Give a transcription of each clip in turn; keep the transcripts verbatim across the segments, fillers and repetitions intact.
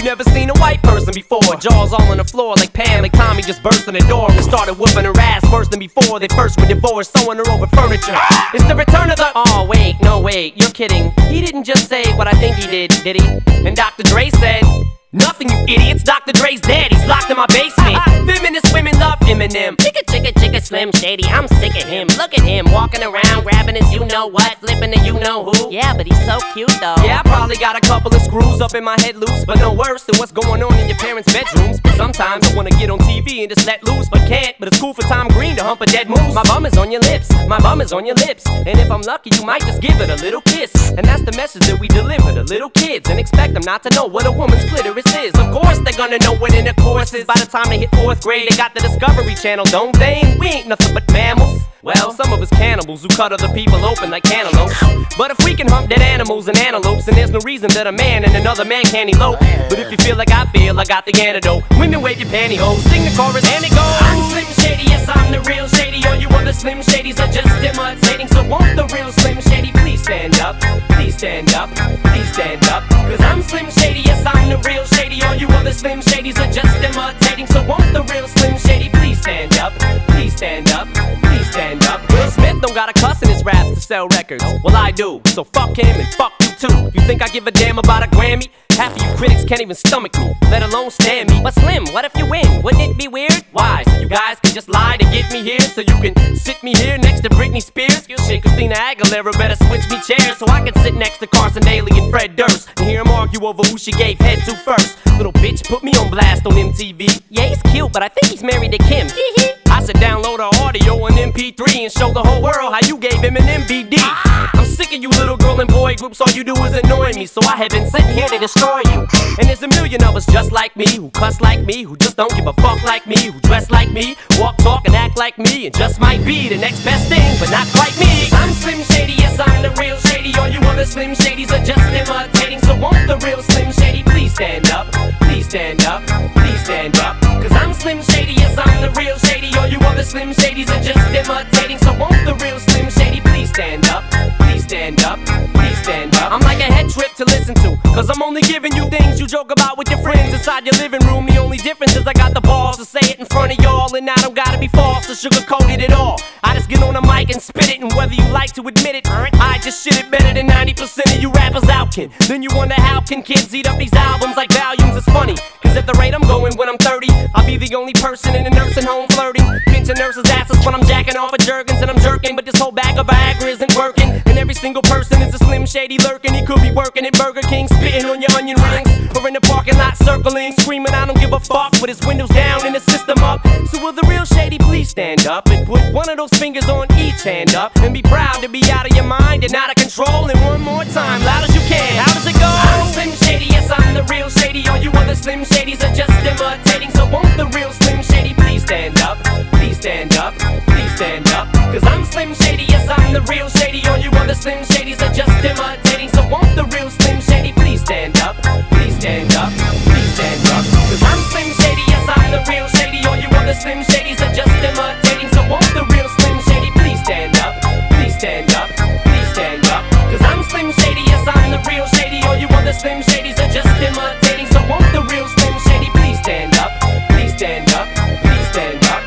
you never seen a white person before. Jaws all on the floor like Pam, like Tommy just burst in the door and started whooping her ass worse than before they first were divorced, sewing her over furniture. It's the return of the... Oh wait, no wait, you're kidding. He didn't just say what I think he did, did he? And Doctor Dre said... Nothing, you idiots. Doctor Dre's dead. He's locked in my basement. Feminist women love Eminem. Chicka, chicka, chicka, Slim Shady. I'm sick of him. Look at him walking around, grabbing his you-know-what, flipping the you-know-who. Yeah, but he's so cute, though. Yeah, I probably got a couple of screws up in my head loose, but no worse than what's going on in your parents' bedrooms. But sometimes I wanna get on T V and just let loose, but can't. But it's cool for Tom Green to hump a dead moose. My bum is on your lips. My bum is on your lips. And if I'm lucky, you might just give it a little kiss. And that's the message that we deliver to little kids, and expect them not to know what a woman's clitoris is. Of course they're gonna know what intercourse is. By the time they hit fourth grade, they got the Discovery Channel, don't they? And we ain't nothing but mammals. Well, some of us cannibals who cut other people open like cantaloupes. But if we can hump dead animals and antelopes, then there's no reason that a man and another man can't elope. But if you feel like I feel, I got the antidote. Women wave your pantyhose, sing the chorus and it goes. I'm Slim Shady, yes I'm the real Shady. All you other Slim Shadys are just imitating. So won't the real Slim Shady please stand up? Please stand up, please stand up. Cause I'm Slim Shady, yes I'm the real Shady. All you other Slim Shadys are just imitating. So won't the real Slim Shady please stand up? Please stand up, please stand up. Will Smith don't got a cuss in his raps to sell records. Well I do, so fuck him and fuck you too. You think I give a damn about a Grammy? Half of you critics can't even stomach me, let alone stand me. But Slim, what if you win? Wouldn't it be weird? Why? So you guys can just lie to get me here, so you can sit me here next to Britney Spears? Shit, Christina Aguilera better switch me chairs so I can sit next to Carson Daly and Fred Durst and hear them argue over who she gave head to first. Little bitch put me on blast on M T V. Yeah, he's cute, but I think he's married to Kim. I said download her audio on M P three and show the whole world how you gave him an M V D. I'm sick of you little girl and boy groups, all you do is annoy me, so I have been sitting here to destroy you. And there's a million of us just like me, who cuss like me, who just don't give a fuck like me, who dress like me, walk, talk, and act like me, and just might be the next best thing, but not quite me. I'm Slim Shady, yes I'm the real Shady. All you other Slim Shadys are just imitating. So won't the real Slim Shady please stand up? Please stand up, please stand up. Cause I'm Slim Shady, yes I'm the real Shady. All you other Slim Shadys are just imitating. So won't the real Slim Shady please stand up? Please stand up, please stand up. I'm like a head trip to listen to, cause I'm only giving you things you joke about with your friends inside your living room. The only difference is I got the balls to say it in front of y'all, and I don't gotta be false or sugarcoated at all. I just get on the mic and spit it, and whether you like to admit it, I just shit it better than ninety percent of you rappers out can. Then you wonder how can kids eat up these albums like volumes. It's funny, cause at the rate I'm going when I'm thirty, I'll be the only person in a nursing home flirting, pinching nurses' asses when I'm jacking off of Jergens and I'm jerking. But this whole bag of Viagra isn't working, and every single person is a Slim Shady lurking. He could be working at Burger King, spitting on your onion rings, or in the parking lot circling, screaming I don't give a fuck with his windows down and his system up. So will the real Shady please stand up and put one of those fingers on each hand up and be proud to be out of your mind and out of control? And one more time, loud as you can. How does it go? I'm Slim Shady, yes I'm the real Shady. All you other Slim Shadys are just imitating. So won't the real Slim Shady please stand up? Please stand up, please stand up. Cause I'm Slim Shady, yes I'm the real Shady. All you other Slim Shadys are just imitating. So won't the real Slim Shady please stand up? Please stand up, please stand up. Cause I'm Slim Shady, yes I'm the real Shady. All you other Slim Shadys are just imitating. So won't the real Slim Shady please stand up? Please stand up, please stand up. Cause I'm Slim Shady, yes I'm the real Shady. All you other Slim Shadys are just imitating. So won't the real Slim Shady please stand up? Please stand up, please stand up.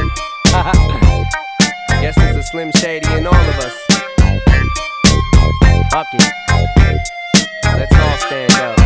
Guess there's a Slim Shady in all of us. Fuck it. Let's all stand up.